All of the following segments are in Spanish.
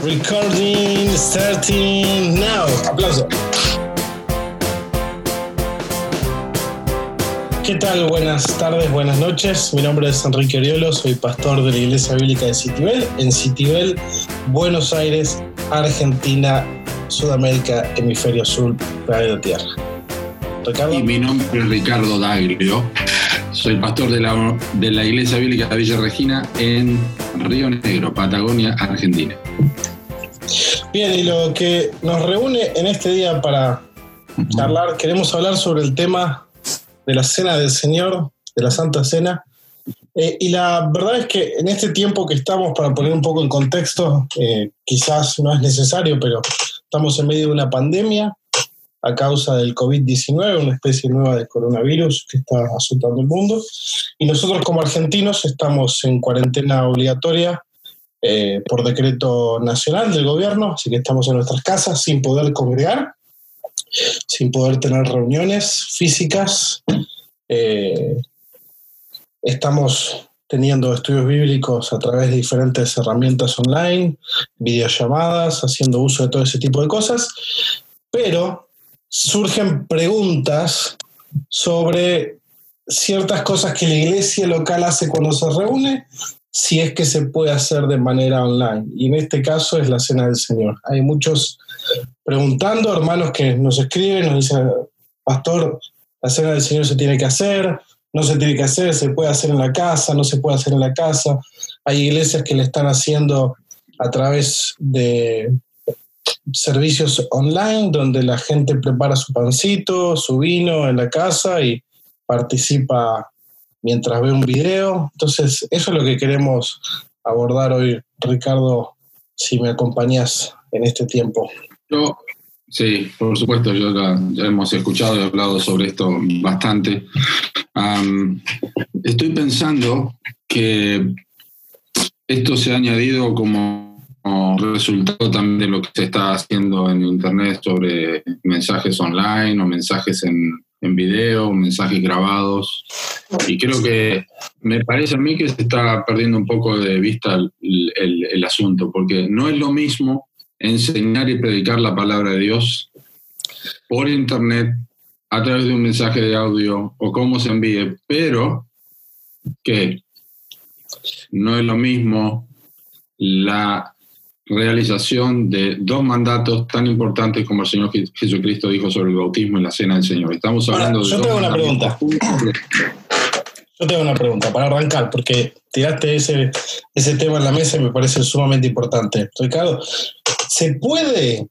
Recording, starting now. Aplauso. ¿Qué tal? Buenas tardes, buenas noches. Mi nombre es Enrique Oriolo, soy pastor de la Iglesia Bíblica de Citibel, en Citibel, Buenos Aires, Argentina, Sudamérica, Hemisferio Sur, planeta Tierra. Ricardo. Y mi nombre es Ricardo D'Aglio. Soy pastor de la Iglesia Bíblica de Villa Regina en Río Negro, Patagonia, Argentina. Bien, y lo que nos reúne en este día para charlar, queremos hablar sobre el tema de la Cena del Señor, de la Santa Cena. Y la verdad es que en este tiempo que estamos, para poner un poco en contexto, quizás no es necesario, pero estamos en medio de una pandemia a causa del COVID-19, una especie nueva de coronavirus que está azotando el mundo. Y nosotros como argentinos estamos en cuarentena obligatoria por decreto nacional del gobierno, así que estamos en nuestras casas sin poder congregar, sin poder tener reuniones físicas. Estamos teniendo estudios bíblicos a través de diferentes herramientas online, videollamadas, haciendo uso de todo ese tipo de cosas, pero surgen preguntas sobre ciertas cosas que la iglesia local hace cuando se reúne, si es que se puede hacer de manera online. Y en este caso es la Cena del Señor. Hay muchos preguntando, hermanos que nos escriben, nos dicen, pastor, la Cena del Señor se tiene que hacer, no se tiene que hacer, se puede hacer en la casa, no se puede hacer en la casa. Hay iglesias que le están haciendo a través de servicios online donde la gente prepara su pancito, su vino en la casa y participa mientras ve un video. Entonces, eso es lo que queremos abordar hoy. Ricardo, si me acompañas en este tiempo. Sí, por supuesto, ya hemos escuchado y hablado sobre esto bastante. Estoy pensando que esto se ha añadido como resultado también de lo que se está haciendo en Internet sobre mensajes online o mensajes en video, mensajes grabados. Y creo que me parece a mí que se está perdiendo un poco de vista el asunto, porque no es lo mismo enseñar y predicar la palabra de Dios por Internet, a través de un mensaje de audio o cómo se envíe, pero que no es lo mismo la realización de dos mandatos tan importantes como el Señor Jesucristo dijo sobre el bautismo y la Cena del Señor. Estamos hablando de... Yo tengo una pregunta para arrancar, porque tiraste ese tema en la mesa y me parece sumamente importante. Ricardo, ¿se puede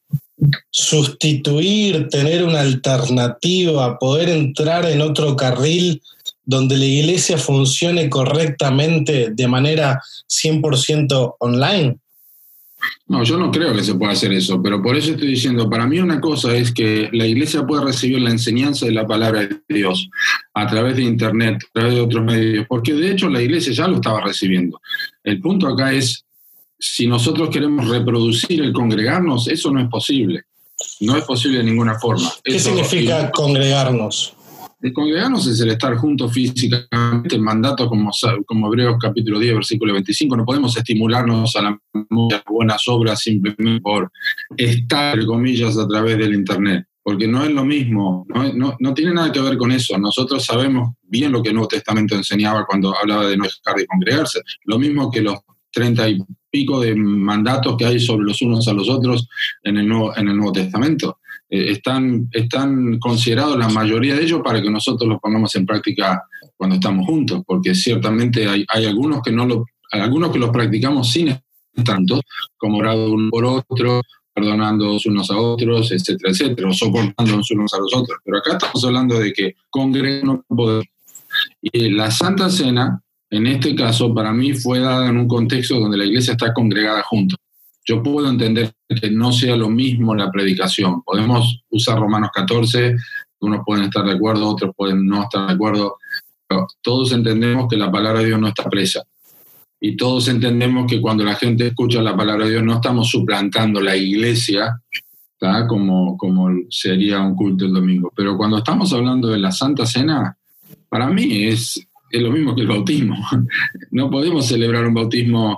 sustituir, tener una alternativa, poder entrar en otro carril donde la iglesia funcione correctamente de manera 100% online? No, yo no creo que se pueda hacer eso, pero por eso estoy diciendo, para mí una cosa es que la iglesia pueda recibir la enseñanza de la palabra de Dios a través de Internet, a través de otros medios, porque de hecho la iglesia ya lo estaba recibiendo. El punto acá es, si nosotros queremos reproducir el congregarnos, eso no es posible. No es posible de ninguna forma. ¿Qué significa congregarnos? El congregarnos es el estar juntos físicamente, el mandato como Hebreos capítulo 10, versículo 25, no podemos estimularnos a las buenas obras simplemente por estar, entre comillas, a través del Internet, porque no es lo mismo, no tiene nada que ver con eso. Nosotros sabemos bien lo que el Nuevo Testamento enseñaba cuando hablaba de no dejar de congregarse, lo mismo que los 30 y pico de mandatos que hay sobre los unos a los otros en el Nuevo Testamento. Están considerados la mayoría de ellos para que nosotros los pongamos en práctica cuando estamos juntos, porque ciertamente hay algunos que algunos que los practicamos sin tanto, como orando uno por otro, perdonándonos unos a otros, etcétera, etcétera, o soportándonos unos a los otros. Pero acá estamos hablando de que congregar no podemos. Y la Santa Cena, en este caso, para mí fue dada en un contexto donde la iglesia está congregada juntos. Yo puedo entender que no sea lo mismo la predicación. Podemos usar Romanos 14, unos pueden estar de acuerdo, otros pueden no estar de acuerdo, pero todos entendemos que la palabra de Dios no está presa. Y todos entendemos que cuando la gente escucha la palabra de Dios no estamos suplantando la iglesia, ¿tá? Como sería un culto el domingo. Pero cuando estamos hablando de la Santa Cena, para mí es lo mismo que el bautismo. No podemos celebrar un bautismo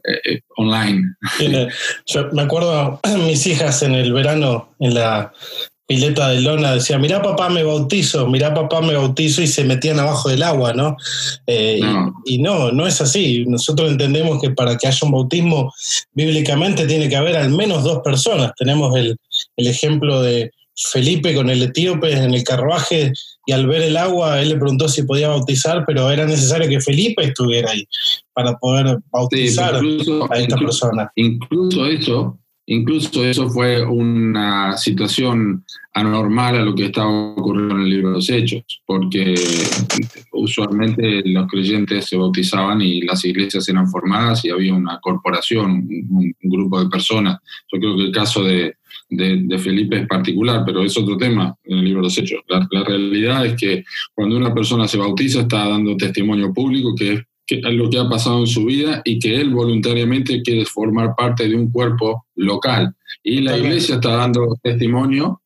online. Yo me acuerdo, mis hijas en el verano, en la pileta de lona, decían, mirá papá me bautizo, y se metían abajo del agua, ¿no? No. Y no es así. Nosotros entendemos que para que haya un bautismo, bíblicamente tiene que haber al menos 2 personas. Tenemos el ejemplo de Felipe con el etíope en el carruaje, y al ver el agua, él le preguntó si podía bautizar, pero era necesario que Felipe estuviera ahí para poder bautizar a esta persona. Incluso eso fue una situación anormal a lo que estaba ocurriendo en el libro de los Hechos, porque usualmente los creyentes se bautizaban y las iglesias eran formadas y había una corporación, un grupo de personas. Yo creo que el caso de Felipe es particular, pero es otro tema en el libro de los Hechos. La realidad es que cuando una persona se bautiza está dando testimonio público que es lo que ha pasado en su vida y que él voluntariamente quiere formar parte de un cuerpo local. Y la iglesia está dando testimonio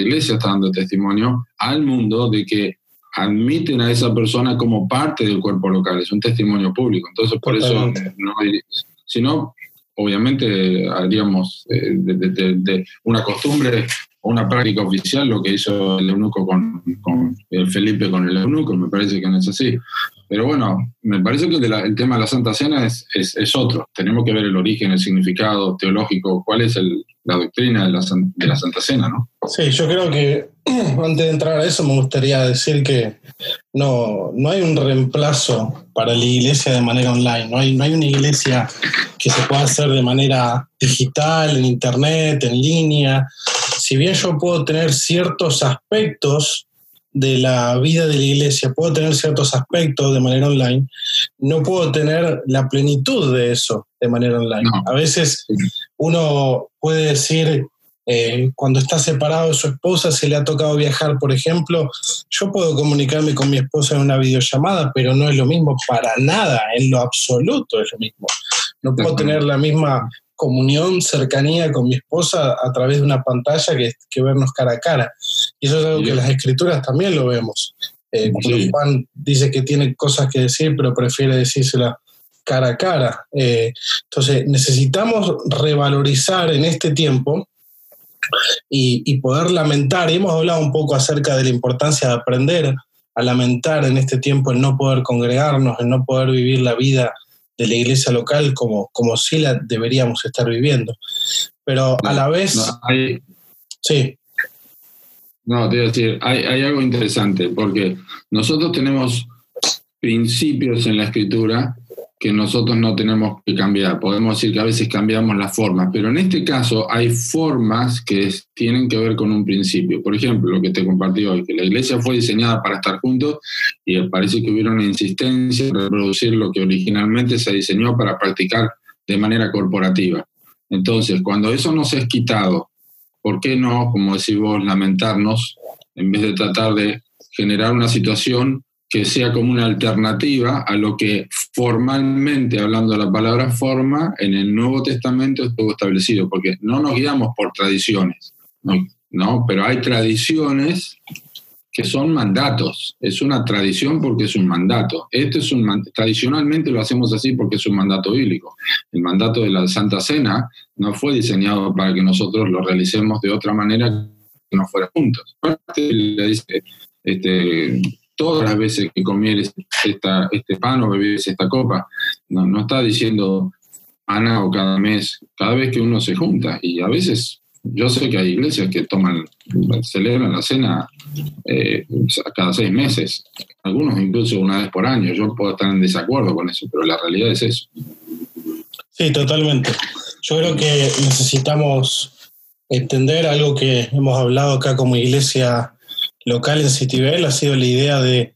al mundo de que admiten a esa persona como parte del cuerpo local, es un testimonio público. Entonces, por eso, si no, obviamente haríamos de una costumbre o una práctica oficial lo que hizo el eunuco con Felipe con el eunuco. Me parece que no es así. Pero bueno, me parece que el tema de la Santa Cena es otro. Tenemos que ver el origen, el significado teológico, cuál es la doctrina de la Santa Cena, ¿no? Sí, yo creo que antes de entrar a eso me gustaría decir que no hay un reemplazo para la iglesia de manera online. No hay una iglesia que se pueda hacer de manera digital, en internet, en línea. Si bien yo puedo tener ciertos aspectos de la vida de la iglesia, puedo tener ciertos aspectos de manera online, no puedo tener la plenitud de eso de manera online. No. A veces uno puede decir, cuando está separado de su esposa, si le ha tocado viajar, por ejemplo, yo puedo comunicarme con mi esposa en una videollamada, pero no es lo mismo para nada, en lo absoluto es lo mismo. No puedo tener la misma comunión, cercanía con mi esposa a través de una pantalla que vernos cara a cara. Y eso es algo que en las escrituras también lo vemos. Cuando Juan dice que tiene cosas que decir, pero prefiere decírselas cara a cara. Entonces, necesitamos revalorizar en este tiempo y poder lamentar. Y hemos hablado un poco acerca de la importancia de aprender a lamentar en este tiempo el no poder congregarnos, el no poder vivir la vida de la iglesia local como sí la deberíamos estar viviendo. Pero a la vez... Sí. No, te iba a decir, hay algo interesante, porque nosotros tenemos principios en la Escritura que nosotros no tenemos que cambiar. Podemos decir que a veces cambiamos las formas, pero en este caso hay formas que tienen que ver con un principio. Por ejemplo, lo que te compartí hoy, que la iglesia fue diseñada para estar juntos y parece que hubiera una insistencia en reproducir lo que originalmente se diseñó para practicar de manera corporativa. Entonces, cuando eso nos es quitado, ¿por qué no, como decís vos, lamentarnos en vez de tratar de generar una situación que sea como una alternativa a lo que formalmente, hablando de la palabra forma, en el Nuevo Testamento estuvo establecido? Porque no nos guiamos por tradiciones, ¿no? Pero hay tradiciones que son mandatos. Es una tradición porque es un mandato. Tradicionalmente lo hacemos así porque es un mandato bíblico. El mandato de la Santa Cena no fue diseñado para que nosotros lo realicemos de otra manera que no fuera juntos. Le dice, todas las veces que comieres este pan o bebieres esta copa, no está diciendo Ana o cada mes, cada vez que uno se junta. Y a veces, yo sé que hay iglesias que celebran la cena cada 6 meses, algunos incluso una vez por año. Yo puedo estar en desacuerdo con eso, pero la realidad es eso. Sí, totalmente. Yo creo que necesitamos entender algo que hemos hablado acá como iglesia local en Citibel, ha sido la idea de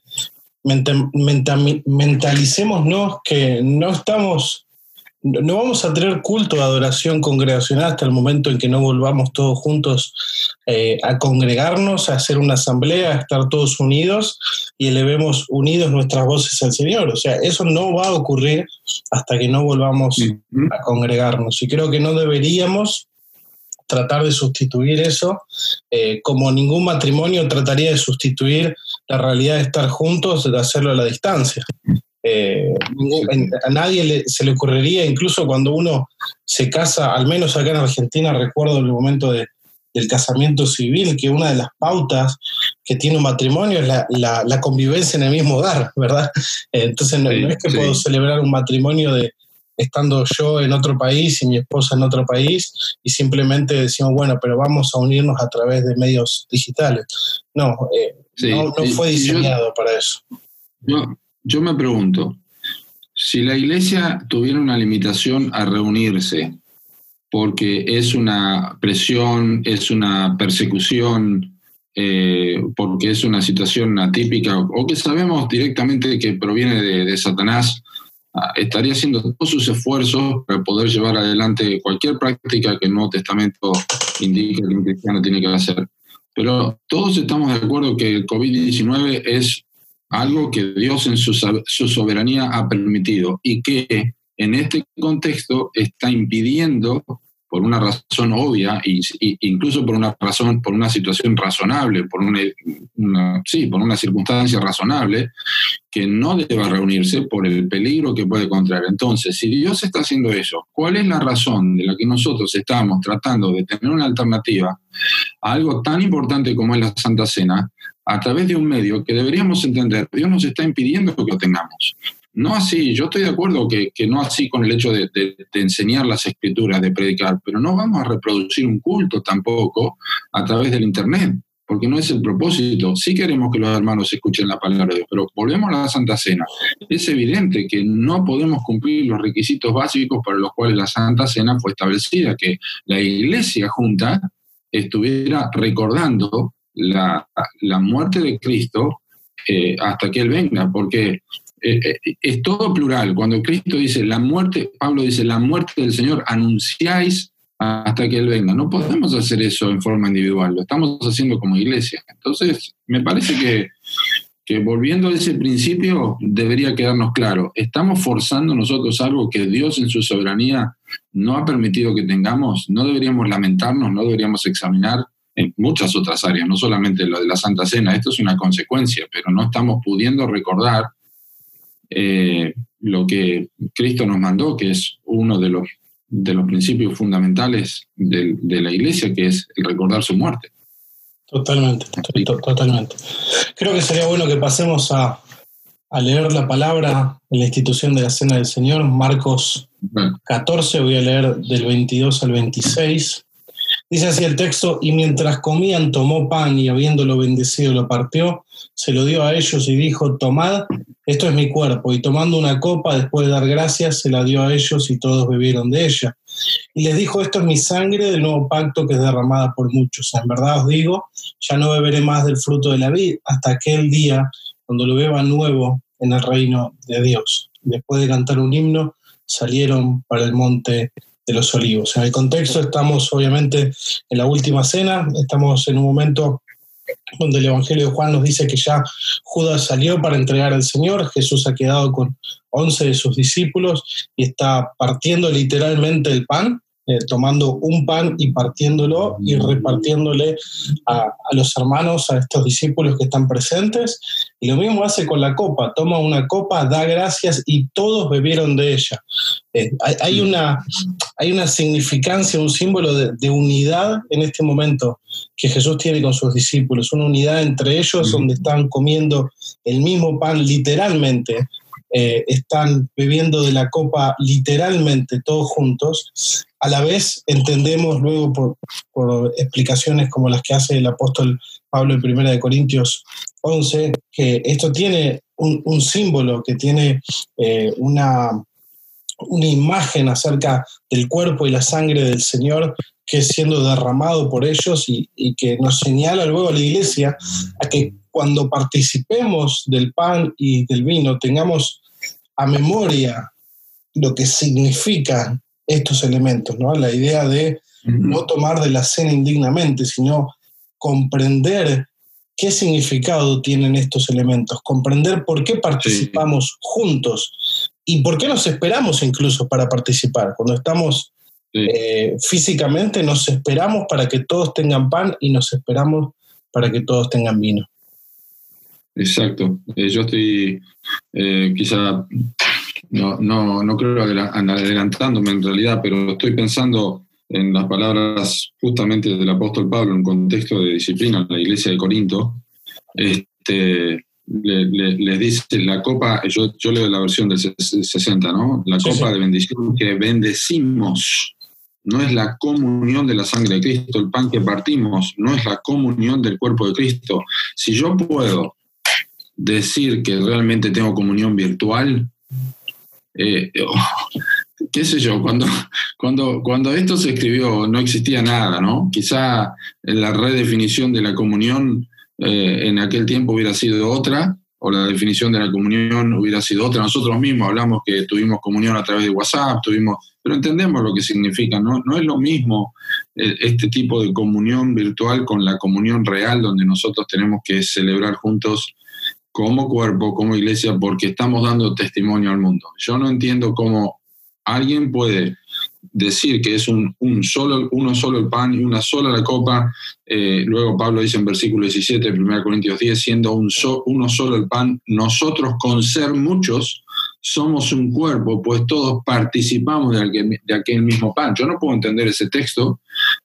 mentalicémonos que no vamos a tener culto de adoración congregacional hasta el momento en que no volvamos todos juntos a congregarnos, a hacer una asamblea, a estar todos unidos y elevemos unidos nuestras voces al Señor. O sea, eso no va a ocurrir hasta que no volvamos a congregarnos. Y creo que no deberíamos tratar de sustituir eso, como ningún matrimonio trataría de sustituir la realidad de estar juntos, de hacerlo a la distancia. A nadie se le ocurriría, incluso cuando uno se casa, al menos acá en Argentina, recuerdo el momento del casamiento civil, que una de las pautas que tiene un matrimonio es la convivencia en el mismo hogar, ¿verdad? Entonces no es que puedo celebrar un matrimonio estando yo en otro país y mi esposa en otro país y simplemente decimos, bueno, pero vamos a unirnos a través de medios digitales. No fue diseñado para eso. Yo me pregunto, si la iglesia tuviera una limitación a reunirse porque es una presión, es una persecución, porque es una situación atípica o que sabemos directamente que proviene de Satanás, estaría haciendo todos sus esfuerzos para poder llevar adelante cualquier práctica que el Nuevo Testamento indica que un cristiano tiene que hacer. Pero todos estamos de acuerdo que el COVID-19 es algo que Dios en su soberanía ha permitido y que en este contexto está impidiendo, por una razón obvia, incluso por una situación razonable, por una circunstancia razonable, que no deba reunirse por el peligro que puede contraer. Entonces, si Dios está haciendo eso, ¿cuál es la razón de la que nosotros estamos tratando de tener una alternativa a algo tan importante como es la Santa Cena, a través de un medio que deberíamos entender? Dios nos está impidiendo que lo tengamos. No así, yo estoy de acuerdo que no así con el hecho de enseñar las escrituras, de predicar, pero no vamos a reproducir un culto tampoco a través del Internet, porque no es el propósito. Sí queremos que los hermanos escuchen la palabra de Dios, pero volvemos a la Santa Cena. Es evidente que no podemos cumplir los requisitos básicos para los cuales la Santa Cena fue establecida, que la Iglesia junta estuviera recordando la muerte de Cristo hasta que Él venga, porque es todo plural. Cuando Cristo dice la muerte, Pablo dice la muerte del Señor, anunciáis hasta que Él venga. No podemos hacer eso en forma individual, lo estamos haciendo como iglesia. Entonces, me parece que volviendo a ese principio debería quedarnos claro, estamos forzando nosotros algo que Dios en su soberanía no ha permitido que tengamos. No deberíamos lamentarnos, no deberíamos examinar en muchas otras áreas, no solamente lo de la Santa Cena. Esto es una consecuencia, pero no estamos pudiendo recordar lo que Cristo nos mandó, que es uno de los principios fundamentales de la iglesia, que es el recordar su muerte. Totalmente. Creo que sería bueno que pasemos a leer la palabra en la institución de la Cena del Señor, Marcos 14, voy a leer del 22 al 26. Dice así el texto: y mientras comían tomó pan y habiéndolo bendecido lo partió, se lo dio a ellos y dijo: tomad, esto es mi cuerpo. Y tomando una copa, después de dar gracias, se la dio a ellos y todos bebieron de ella. Y les dijo: esto es mi sangre del nuevo pacto que es derramada por muchos. En verdad os digo, ya no beberé más del fruto de la vid hasta aquel día cuando lo beba nuevo en el reino de Dios. Después de cantar un himno, salieron para el monte de los Olivos. En el contexto estamos obviamente en la última cena, estamos en un momento donde el Evangelio de Juan nos dice que ya Judas salió para entregar al Señor, Jesús ha quedado con 11 de sus discípulos y está partiendo literalmente el pan, tomando un pan y partiéndolo y repartiéndole a los hermanos, a estos discípulos que están presentes. Y lo mismo hace con la copa, toma una copa, da gracias y todos bebieron de ella. Hay una significancia, un símbolo de unidad en este momento que Jesús tiene con sus discípulos, una unidad entre ellos donde están comiendo el mismo pan literalmente, están bebiendo de la copa literalmente todos juntos. A la vez entendemos luego por explicaciones como las que hace el apóstol Pablo en 1 Corintios 11, que esto tiene un símbolo, que tiene una imagen acerca del cuerpo y la sangre del Señor que es siendo derramado por ellos y que nos señala luego a la iglesia a que cuando participemos del pan y del vino tengamos a memoria lo que significan estos elementos, ¿no? La idea de no tomar de la cena indignamente, sino comprender qué significado tienen estos elementos, comprender por qué participamos juntos y por qué nos esperamos incluso para participar. Cuando estamos físicamente nos esperamos para que todos tengan pan y nos esperamos para que todos tengan vino. Exacto. Yo estoy quizá, no creo adelantándome en realidad, pero estoy pensando en las palabras justamente del apóstol Pablo en contexto de disciplina en la iglesia de Corinto. Les dice la copa, yo leo la versión del 60, ¿no? La copa de bendición que bendecimos no es la comunión de la sangre de Cristo, el pan que partimos no es la comunión del cuerpo de Cristo. Si yo puedo decir que realmente tengo comunión virtual, qué sé yo, cuando esto se escribió no existía nada, ¿no? Quizá la redefinición de la comunión en aquel tiempo hubiera sido otra, o la definición de la comunión hubiera sido otra. Nosotros mismos hablamos que tuvimos comunión a través de WhatsApp, pero entendemos lo que significa, ¿no? No es lo mismo este tipo de comunión virtual con la comunión real, donde nosotros tenemos que celebrar juntos como cuerpo, como iglesia, porque estamos dando testimonio al mundo. Yo no entiendo cómo alguien puede decir que es uno solo el pan y una sola la copa. Luego Pablo dice en versículo 17 de 1 Corintios 10, siendo uno solo el pan, nosotros con ser muchos somos un cuerpo, pues todos participamos de aquel mismo pan. Yo no puedo entender ese texto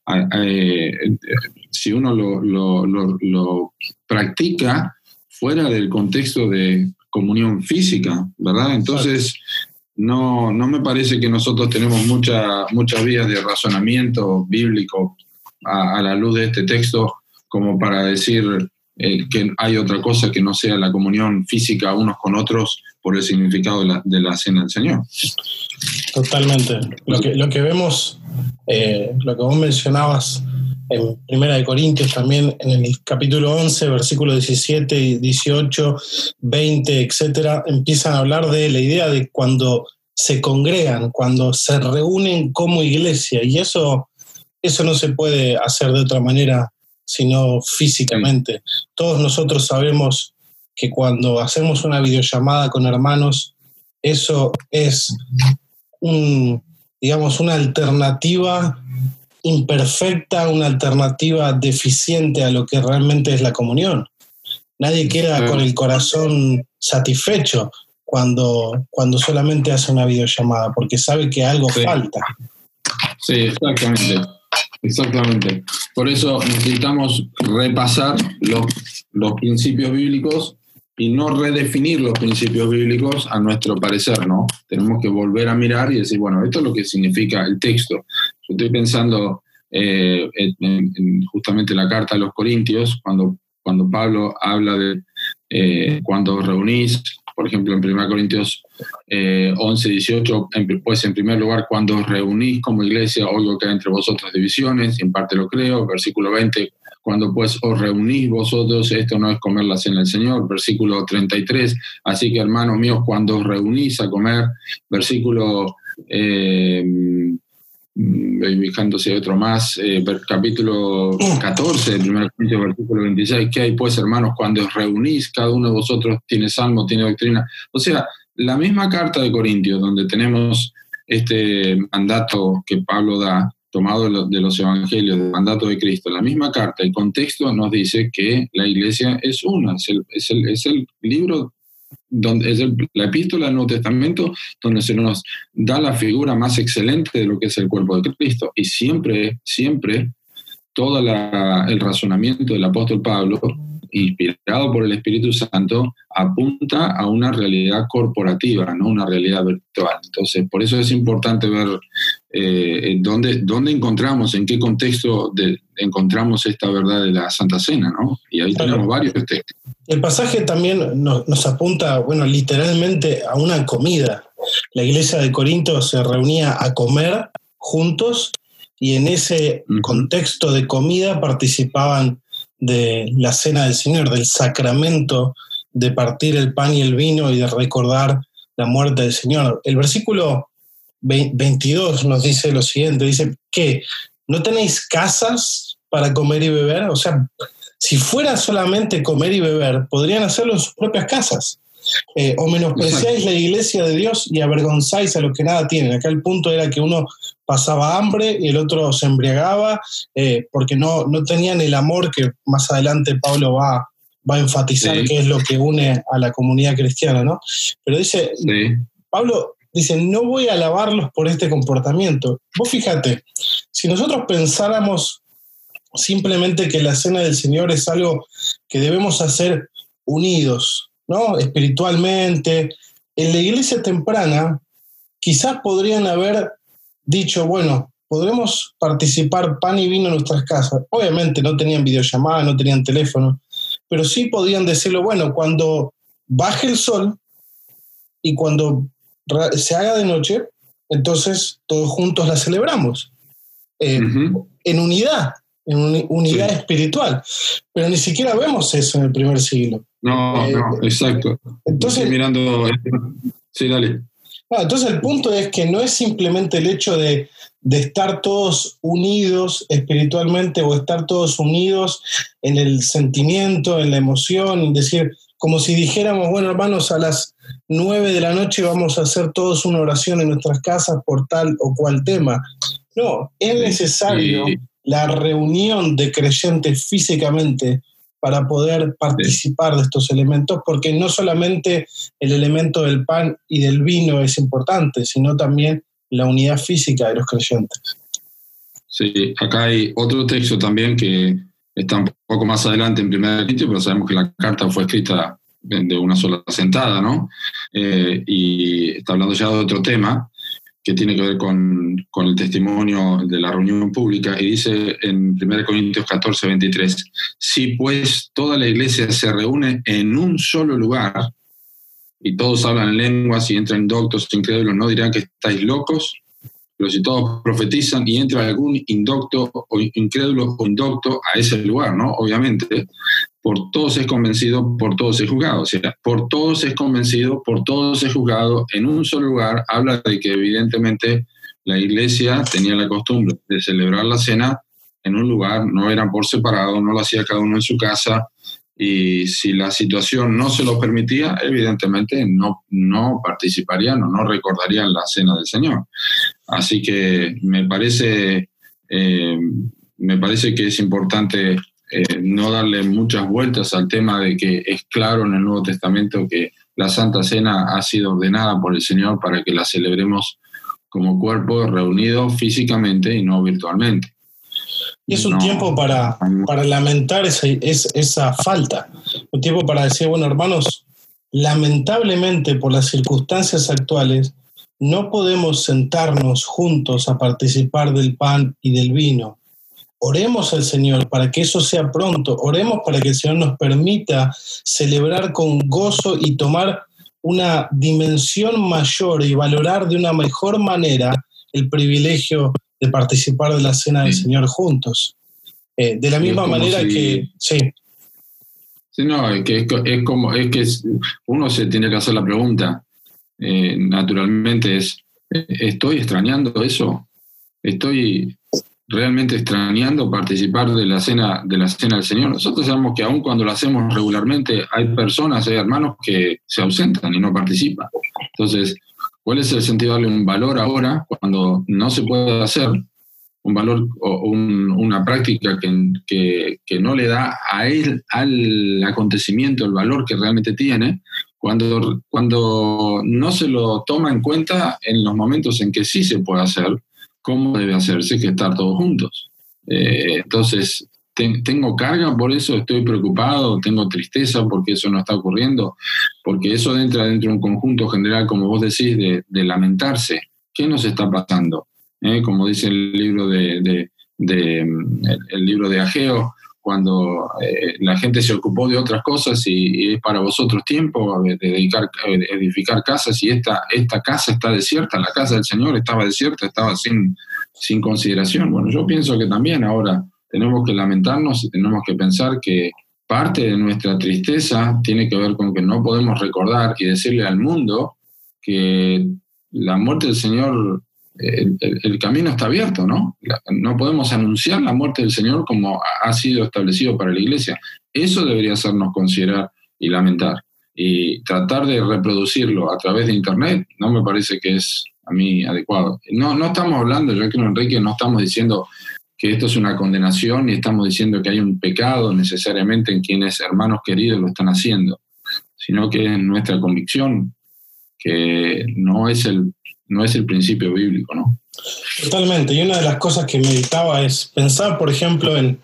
si uno lo practica fuera del contexto de comunión física, ¿verdad? Entonces, no me parece que nosotros tenemos muchas vías de razonamiento bíblico a la luz de este texto como para decir que hay otra cosa que no sea la comunión física unos con otros por el significado de la cena del Señor. Totalmente. Lo que vemos, lo que vos mencionabas en 1 Corintios también, en el capítulo 11, versículos 17, 18, 20, etcétera, empiezan a hablar de la idea de cuando se congregan, cuando se reúnen como iglesia, y eso no se puede hacer de otra manera sino físicamente. Todos nosotros sabemos que cuando hacemos una videollamada con hermanos, eso es una alternativa imperfecta, una alternativa deficiente a lo que realmente es la comunión. Nadie queda con el corazón satisfecho cuando solamente hace una videollamada, porque sabe que algo falta. Sí, exactamente. Por eso necesitamos repasar los principios bíblicos y no redefinir los principios bíblicos a nuestro parecer, ¿no? Tenemos que volver a mirar y decir, bueno, esto es lo que significa el texto. Yo estoy pensando en justamente la carta a los Corintios, cuando Pablo habla de cuando os reunís, por ejemplo, en 1 Corintios 11, 18, pues en primer lugar, cuando os reunís como iglesia, oigo que hay entre vosotras divisiones, en parte lo creo. Versículo 20, cuando pues os reunís vosotros, esto no es comer la cena del Señor. Versículo 33, así que hermanos míos, cuando os reunís a comer. Versículo fijándose otro más, capítulo 14, 1 Corintios, versículo 26, ¿qué hay pues, hermanos, cuando os reunís, cada uno de vosotros tiene salmo, tiene doctrina? O sea, la misma carta de Corintios, donde tenemos este mandato que Pablo da, tomado de los evangelios, del mandato de Cristo, la misma carta, el contexto nos dice que la iglesia es una, es el libro, donde es la epístola del Nuevo Testamento, donde se nos da la figura más excelente de lo que es el cuerpo de Cristo. Y siempre todo el razonamiento del apóstol Pablo, inspirado por el Espíritu Santo, apunta a una realidad corporativa, no una realidad virtual. Entonces, por eso es importante ver dónde encontramos, en qué contexto encontramos esta verdad de la Santa Cena, ¿no? Y ahí tenemos varios textos. El pasaje también nos apunta, literalmente a una comida. La iglesia de Corinto se reunía a comer juntos y en ese contexto de comida participaban de la cena del Señor, del sacramento de partir el pan y el vino y de recordar la muerte del Señor. El versículo 22 nos dice lo siguiente, dice que ¿no tenéis casas para comer y beber? O sea, si fuera solamente comer y beber, podrían hacerlo en sus propias casas. O menospreciáis la iglesia de Dios y avergonzáis a los que nada tienen. Acá el punto era que uno pasaba hambre y el otro se embriagaba porque no tenían el amor que más adelante Pablo va va a enfatizar Sí. qué es lo que une a la comunidad cristiana, ¿no? Pero dice, Sí. Pablo dice, no voy a alabarlos por este comportamiento. Vos fíjate, si nosotros pensáramos simplemente que la cena del Señor es algo que debemos hacer unidos, ¿no? Espiritualmente, en la iglesia temprana quizás podrían haber dicho, bueno, podremos participar pan y vino en nuestras casas. Obviamente no tenían videollamada, no tenían teléfono, pero sí podían decirlo, bueno, cuando baje el sol y cuando se haga de noche, entonces todos juntos la celebramos. Ujú. En unidad, unidad Sí. espiritual. Pero ni siquiera vemos eso en el primer siglo. No, exacto. Entonces, Estoy mirando. Sí, dale. Entonces el punto es que no es simplemente el hecho de estar todos unidos espiritualmente o estar todos unidos en el sentimiento, en la emoción, decir, como si dijéramos, bueno, hermanos, a las 9 de la noche vamos a hacer todos una oración en nuestras casas por tal o cual tema. No, es necesario la reunión de creyentes físicamente para poder participar de estos elementos, porque no solamente el elemento del pan y del vino es importante, sino también la unidad física de los creyentes. Sí, acá hay otro texto también que está un poco más adelante en 1 Corintios, pero sabemos que la carta fue escrita de una sola sentada, ¿no? Y está hablando ya de otro tema que tiene que ver con el testimonio de la reunión pública, y dice en 1 Corintios 14, 23, si pues toda la iglesia se reúne en un solo lugar, y todos hablan en lenguas y entran indoctos, incrédulos, no dirán que estáis locos, pero si todos profetizan y entra algún indocto o incrédulo o indocto a ese lugar, ¿no? Obviamente, por todos es convencido, por todos es juzgado. O sea, por todos es convencido, por todos es juzgado en un solo lugar. Habla de que evidentemente la iglesia tenía la costumbre de celebrar la cena en un lugar, no eran por separado, no lo hacía cada uno en su casa, y si la situación no se lo permitía, evidentemente no participarían o no recordarían la cena del Señor. Así que me parece que es importante no darle muchas vueltas al tema de que es claro en el Nuevo Testamento que la Santa Cena ha sido ordenada por el Señor para que la celebremos como cuerpo reunido físicamente y no virtualmente. Y es un tiempo para lamentar esa falta, un tiempo para decir, bueno, hermanos, lamentablemente por las circunstancias actuales no podemos sentarnos juntos a participar del pan y del vino. Oremos al Señor para que eso sea pronto, oremos para que el Señor nos permita celebrar con gozo y tomar una dimensión mayor y valorar de una mejor manera el privilegio de participar de la cena del Señor juntos. De la misma manera que... Sí. Sí, no, es que uno se tiene que hacer la pregunta, naturalmente ¿estoy extrañando eso? ¿Estoy realmente extrañando participar de la cena del Señor? Nosotros sabemos que aun cuando lo hacemos regularmente hay personas, hay hermanos que se ausentan y no participan. Entonces, ¿cuál es el sentido de darle un valor ahora cuando no se puede hacer? Un valor o una práctica que no le da a él, al acontecimiento, el valor que realmente tiene, cuando no se lo toma en cuenta en los momentos en que sí se puede hacer, cómo debe hacerse, que estar todos juntos. Entonces, tengo carga por eso, estoy preocupado, tengo tristeza porque eso no está ocurriendo, porque eso entra dentro de un conjunto general, como vos decís, de lamentarse. ¿Qué nos está pasando? Como dice el libro el libro de Ageo, cuando la gente se ocupó de otras cosas y es para vosotros tiempo de edificar casas, y esta casa está desierta, la casa del Señor estaba desierta, estaba sin consideración. Bueno, yo pienso que también ahora tenemos que lamentarnos y tenemos que pensar que parte de nuestra tristeza tiene que ver con que no podemos recordar y decirle al mundo que la muerte del Señor, el camino está abierto, ¿no? No podemos anunciar la muerte del Señor como ha sido establecido para la iglesia. Eso debería hacernos considerar y lamentar. Y tratar de reproducirlo a través de Internet no me parece que es a mí adecuado. No estamos hablando, yo creo, Enrique, no estamos diciendo que esto es una condenación y estamos diciendo que hay un pecado necesariamente en quienes hermanos queridos lo están haciendo, sino que es nuestra convicción que no es el principio bíblico, ¿no? Totalmente. Y una de las cosas que meditaba es pensar, por ejemplo, en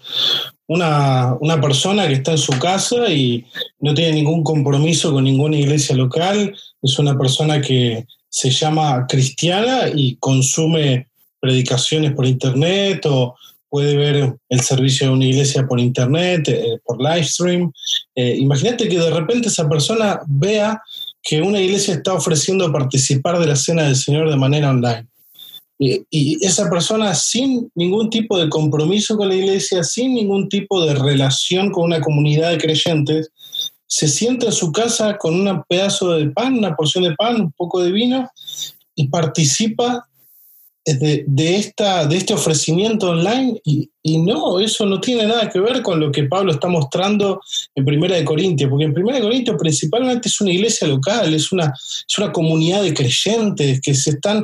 una persona que está en su casa y no tiene ningún compromiso con ninguna iglesia local. Es una persona que se llama cristiana y consume predicaciones por internet o puede ver el servicio de una iglesia por internet, por live stream. Imagínate que de repente esa persona vea que una iglesia está ofreciendo participar de la Cena del Señor de manera online. Y esa persona, sin ningún tipo de compromiso con la iglesia, sin ningún tipo de relación con una comunidad de creyentes, se sienta en su casa con un pedazo de pan, una porción de pan, un poco de vino, y participa de este ofrecimiento online. Y no, eso no tiene nada que ver con lo que Pablo está mostrando en 1 Corintios, porque en 1 Corintios principalmente es una iglesia local, es una comunidad de creyentes que se están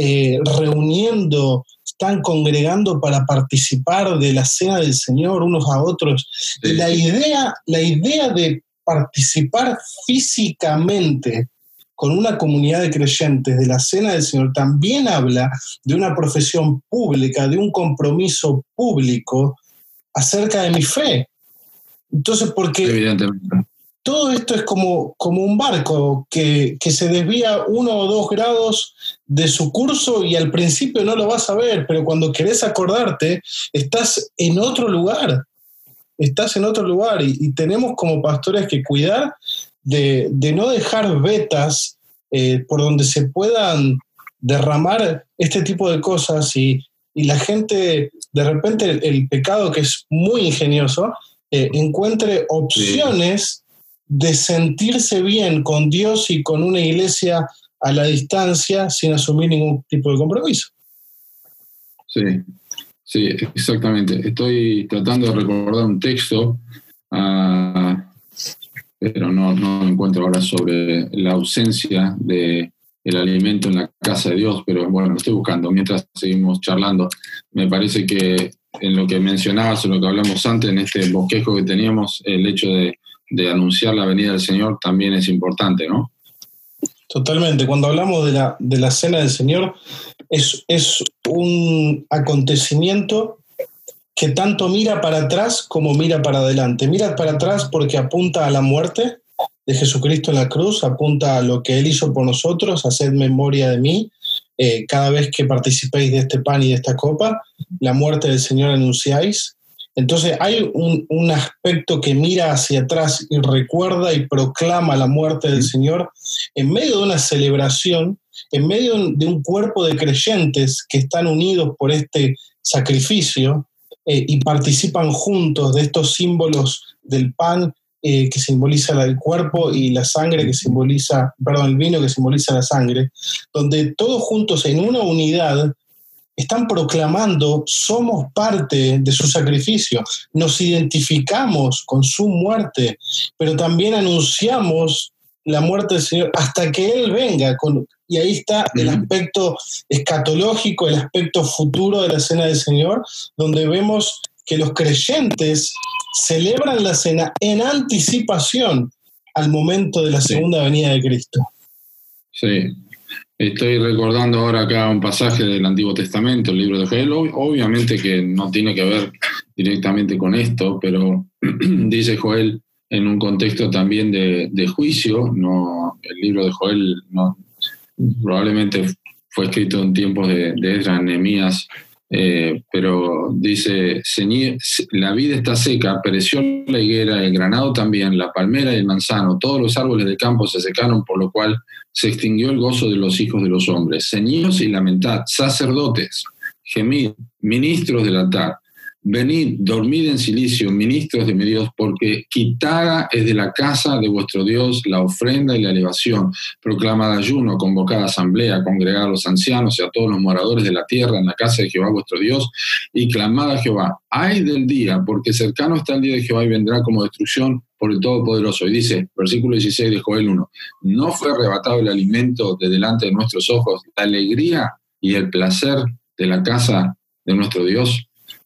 reuniendo, están congregando para participar de la cena del Señor unos a otros. Sí. Y la idea de participar físicamente con una comunidad de creyentes de la Cena del Señor también habla de una profesión pública, de un compromiso público acerca de mi fe. Entonces, porque todo esto es como un barco que se desvía 1 o 2 grados de su curso y al principio no lo vas a ver, pero cuando querés acordarte, estás en otro lugar. Estás en otro lugar y tenemos como pastores que cuidar de no dejar vetas por donde se puedan derramar este tipo de cosas y la gente, de repente el pecado, que es muy ingenioso, encuentre opciones de sentirse bien con Dios y con una iglesia a la distancia sin asumir ningún tipo de compromiso. Sí, exactamente. Estoy tratando de recordar un texto, pero no lo encuentro ahora, sobre la ausencia del alimento en la casa de Dios, pero bueno, lo estoy buscando mientras seguimos charlando. Me parece que en lo que mencionabas, en lo que hablamos antes, en este bosquejo que teníamos, el hecho de anunciar la venida del Señor también es importante, ¿no? Totalmente. Cuando hablamos de la Cena del Señor, es un acontecimiento que tanto mira para atrás como mira para adelante. Mira para atrás porque apunta a la muerte de Jesucristo en la cruz, apunta a lo que Él hizo por nosotros, haced memoria de mí. Cada vez que participéis de este pan y de esta copa, la muerte del Señor anunciáis. Entonces hay un aspecto que mira hacia atrás y recuerda y proclama la muerte del Señor en medio de una celebración, en medio de un cuerpo de creyentes que están unidos por este sacrificio y participan juntos de estos símbolos del pan que simboliza el cuerpo y la sangre que simboliza, el vino que simboliza la sangre, donde todos juntos en una unidad están proclamando, somos parte de su sacrificio, nos identificamos con su muerte, pero también anunciamos la muerte del Señor hasta que Él venga. Y ahí está el aspecto escatológico, el aspecto futuro de la Cena del Señor, donde vemos que los creyentes celebran la cena en anticipación al momento de la segunda venida de Cristo. Sí. Estoy recordando ahora acá un pasaje del Antiguo Testamento, el libro de Joel. Obviamente que no tiene que ver directamente con esto, pero dice Joel en un contexto también de juicio. No, el libro de Joel probablemente fue escrito en tiempos de Esdras, Nehemías, pero dice: la vid está seca, pereció la higuera, el granado también, la palmera y el manzano, todos los árboles del campo se secaron, por lo cual se extinguió el gozo de los hijos de los hombres. Ceñíos y lamentad, sacerdotes, gemid, ministros del altar, venid, dormid en silicio, ministros de mi Dios, porque quitada es de la casa de vuestro Dios la ofrenda y la elevación. Proclamad ayuno, convocad asamblea, congregad a los ancianos y a todos los moradores de la tierra en la casa de Jehová vuestro Dios, y clamad a Jehová. Ay del día, porque cercano está el día de Jehová y vendrá como destrucción por el Todopoderoso. Y dice, versículo 16 de Joel 1, no fue arrebatado el alimento de delante de nuestros ojos, la alegría y el placer de la casa de nuestro Dios.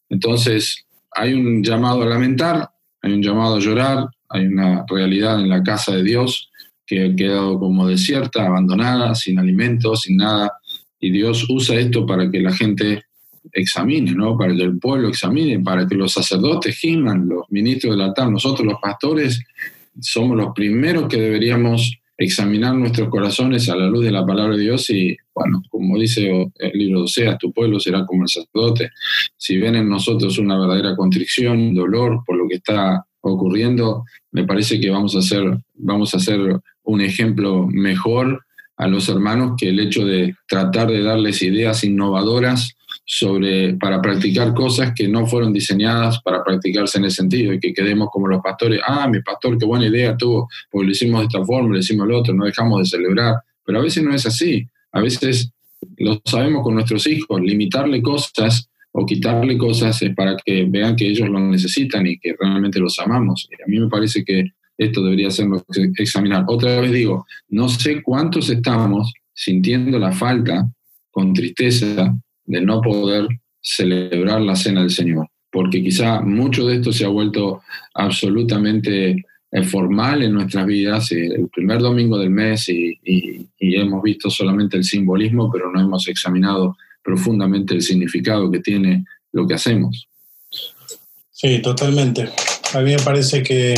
Entonces, hay un llamado a lamentar, hay un llamado a llorar, hay una realidad en la casa de Dios que ha quedado como desierta, abandonada, sin alimento, sin nada, y Dios usa esto para que la gente examine, ¿no? Para que el pueblo examine, para que los sacerdotes giman, los ministros del altar, nosotros los pastores somos los primeros que deberíamos examinar nuestros corazones a la luz de la palabra de Dios y, bueno, como dice el libro de Oseas, tu pueblo será como el sacerdote. Si ven en nosotros una verdadera contrición, dolor por lo que está ocurriendo, me parece que vamos a hacer un ejemplo mejor a los hermanos que el hecho de tratar de darles ideas innovadoras para practicar cosas que no fueron diseñadas para practicarse en ese sentido y que quedemos como los pastores, mi pastor qué buena idea tuvo, porque lo hicimos de esta forma, lo hicimos lo otro, no dejamos de celebrar, pero a veces no es así, a veces lo sabemos con nuestros hijos, limitarle cosas o quitarle cosas es para que vean que ellos lo necesitan y que realmente los amamos. Y a mí me parece que esto debería hacernos examinar. Otra vez digo, no sé cuántos estamos sintiendo la falta, con tristeza, de no poder celebrar la cena del Señor, porque quizá mucho de esto se ha vuelto absolutamente formal en nuestras vidas, el primer domingo del mes y hemos visto solamente el simbolismo, pero no hemos examinado profundamente el significado que tiene lo que hacemos. Sí, totalmente. A mí me parece que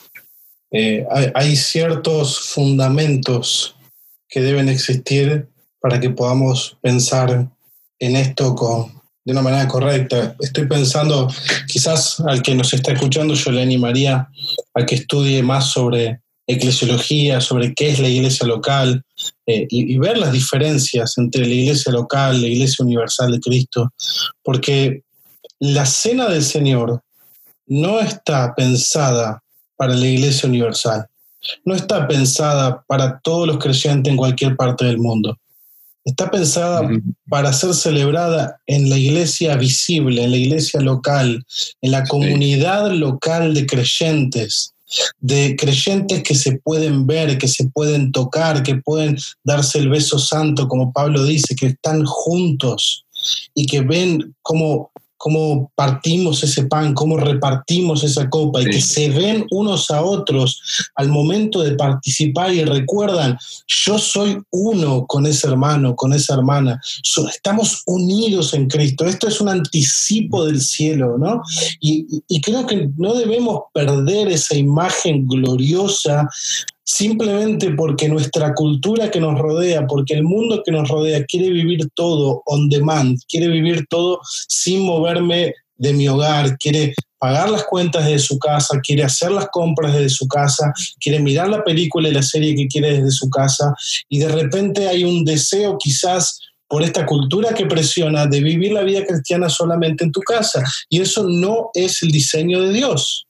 hay ciertos fundamentos que deben existir para que podamos pensar en esto de una manera correcta. Estoy pensando, quizás al que nos está escuchando, yo le animaría a que estudie más sobre eclesiología, sobre qué es la iglesia local, y ver las diferencias entre la iglesia local, la iglesia universal de Cristo, porque la cena del Señor no está pensada para la iglesia universal, no está pensada para todos los creyentes en cualquier parte del mundo. Está pensada para ser celebrada en la iglesia visible, en la iglesia local, en la comunidad local de creyentes que se pueden ver, que se pueden tocar, que pueden darse el beso santo, como Pablo dice, que están juntos y que ven cómo partimos ese pan, cómo repartimos esa copa, y que se ven unos a otros al momento de participar y recuerdan, yo soy uno con ese hermano, con esa hermana, estamos unidos en Cristo. Esto es un anticipo del cielo, ¿no? Y creo que no debemos perder esa imagen gloriosa simplemente porque nuestra cultura que nos rodea, porque el mundo que nos rodea quiere vivir todo on demand, quiere vivir todo sin moverme de mi hogar, quiere pagar las cuentas de su casa, quiere hacer las compras desde su casa, quiere mirar la película y la serie que quiere desde su casa, y de repente hay un deseo quizás por esta cultura que presiona de vivir la vida cristiana solamente en tu casa, y eso no es el diseño de Dios.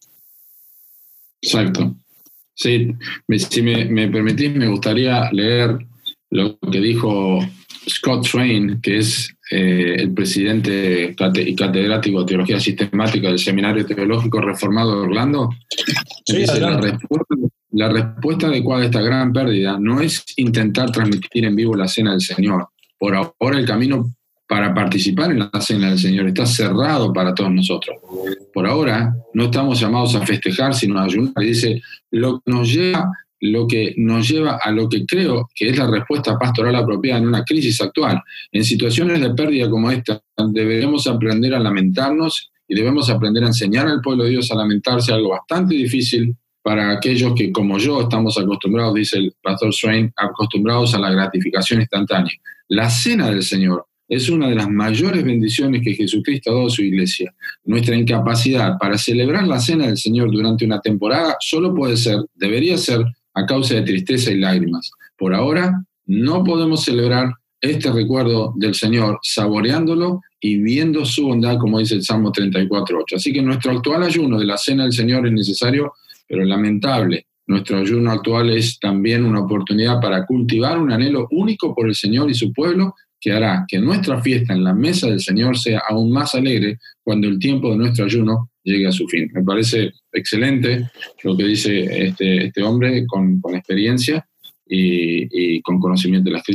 Exacto. Sí, si me permitís, me gustaría leer lo que dijo Scott Swain, que es el presidente y catedrático de Teología Sistemática del Seminario Teológico Reformado de Orlando. Sí, dice, la respuesta adecuada a esta gran pérdida no es intentar transmitir en vivo la cena del Señor. Por ahora el camino para participar en la cena del Señor está cerrado para todos nosotros. Por ahora no estamos llamados a festejar, sino a ayunar. Y dice, lo que nos lleva a lo que creo que es la respuesta pastoral apropiada en una crisis actual. En situaciones de pérdida como esta, debemos aprender a lamentarnos y debemos aprender a enseñar al pueblo de Dios a lamentarse, algo bastante difícil para aquellos que, como yo, estamos acostumbrados, dice el pastor Swain, acostumbrados a la gratificación instantánea. La cena del Señor es una de las mayores bendiciones que Jesucristo ha dado a su iglesia. Nuestra incapacidad para celebrar la cena del Señor durante una temporada solo debería ser a causa de tristeza y lágrimas. Por ahora, no podemos celebrar este recuerdo del Señor saboreándolo y viendo su bondad, como dice el Salmo 34:8. Así que nuestro actual ayuno de la cena del Señor es necesario, pero lamentable. Nuestro ayuno actual es también una oportunidad para cultivar un anhelo único por el Señor y su pueblo, que hará que nuestra fiesta en la mesa del Señor sea aún más alegre cuando el tiempo de nuestro ayuno llegue a su fin. Me parece excelente lo que dice este hombre con experiencia y con conocimiento de la Escritura.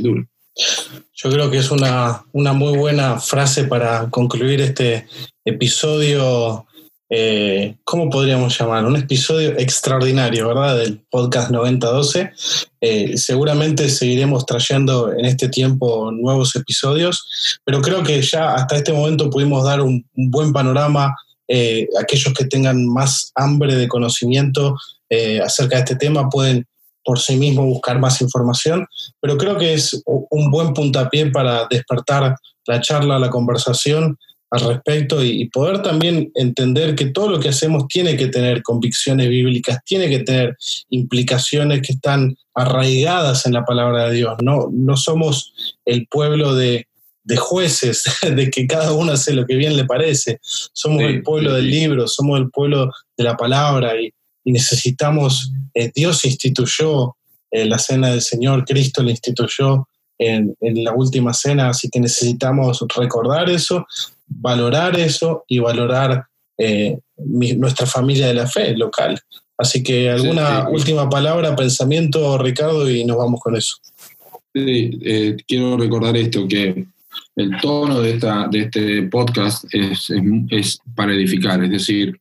Yo creo que es una muy buena frase para concluir este episodio. ¿Cómo podríamos llamar? Un episodio extraordinario, ¿verdad? Del podcast 9012. Seguramente seguiremos trayendo en este tiempo nuevos episodios, pero creo que ya hasta este momento pudimos dar un buen panorama. Aquellos que tengan más hambre de conocimiento acerca de este tema pueden por sí mismos buscar más información, pero creo que es un buen puntapié para despertar la charla, la conversación al respecto y poder también entender que todo lo que hacemos tiene que tener convicciones bíblicas, tiene que tener implicaciones que están arraigadas en la palabra de Dios. No somos el pueblo de jueces, de que cada uno hace lo que bien le parece. Somos el pueblo del libro, somos el pueblo de la palabra y necesitamos, Dios instituyó la cena del Señor, Cristo la instituyó en la última cena, así que necesitamos recordar eso, valorar eso y valorar nuestra familia de la fe local. Así que alguna última palabra, pensamiento, Ricardo, y nos vamos con eso. Sí, quiero recordar esto, que el tono de este podcast es para edificar, es decir,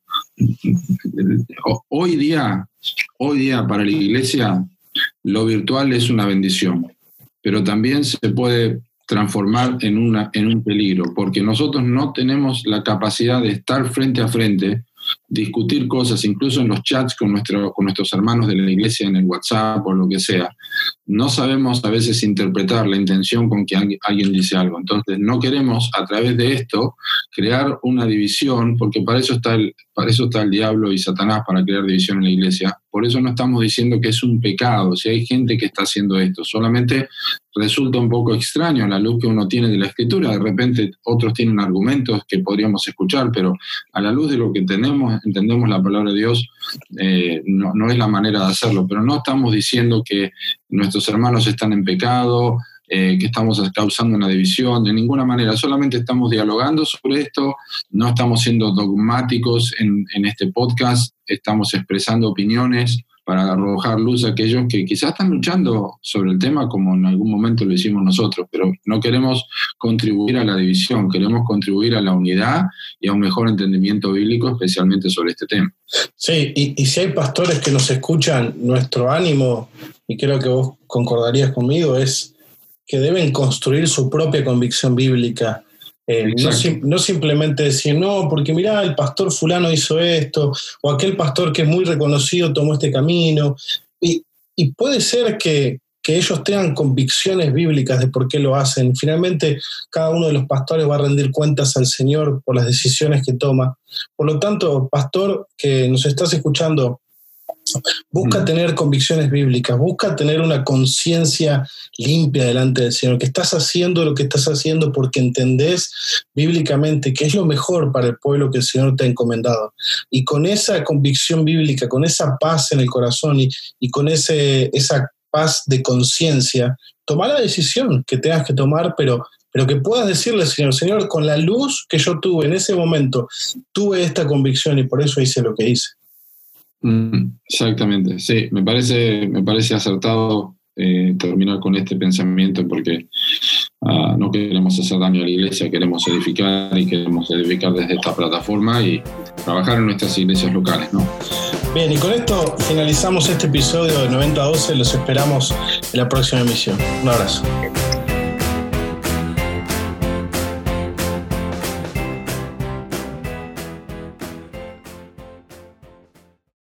hoy día para la iglesia lo virtual es una bendición, pero también se puede transformar en un peligro, porque nosotros no tenemos la capacidad de estar frente a frente, discutir cosas, incluso en los chats con nuestros hermanos de la iglesia, en el WhatsApp o lo que sea. No sabemos a veces interpretar la intención con que alguien dice algo. Entonces no queremos a través de esto crear una división, porque para eso está el diablo y Satanás, para crear división en la iglesia. Por eso no estamos diciendo que es un pecado si hay gente que está haciendo esto. Solamente resulta un poco extraño a la luz que uno tiene de la Escritura. De repente otros tienen argumentos que podríamos escuchar, pero a la luz de lo que entendemos la palabra de Dios, no es la manera de hacerlo. Pero no estamos diciendo que nuestros hermanos están en pecado, que estamos causando una división, de ninguna manera. Solamente estamos dialogando sobre esto, no estamos siendo dogmáticos en este podcast, estamos expresando opiniones para arrojar luz a aquellos que quizás están luchando sobre el tema como en algún momento lo hicimos nosotros, pero no queremos contribuir a la división, queremos contribuir a la unidad y a un mejor entendimiento bíblico, especialmente sobre este tema. Sí, y si hay pastores que nos escuchan, nuestro ánimo, y creo que vos concordarías conmigo, es que deben construir su propia convicción bíblica. No simplemente decir, no, porque mirá, el pastor fulano hizo esto, o aquel pastor que es muy reconocido tomó este camino. Y puede ser que ellos tengan convicciones bíblicas de por qué lo hacen. Finalmente, cada uno de los pastores va a rendir cuentas al Señor por las decisiones que toma. Por lo tanto, pastor que nos estás escuchando, busca tener convicciones bíblicas, busca tener una conciencia limpia delante del Señor, que estás haciendo lo que estás haciendo porque entendés bíblicamente que es lo mejor para el pueblo que el Señor te ha encomendado. Y con esa convicción bíblica, con esa paz en el corazón y con esa paz de conciencia, toma la decisión que tengas que tomar, pero que puedas decirle al Señor, Señor, con la luz que yo tuve en ese momento, tuve esta convicción y por eso hice lo que hice. Exactamente, sí, me parece acertado terminar con este pensamiento, porque no queremos hacer daño a la iglesia, queremos edificar y queremos edificar desde esta plataforma y trabajar en nuestras iglesias locales, ¿no? Bien, y con esto finalizamos este episodio de 9012, los esperamos en la próxima emisión. Un abrazo.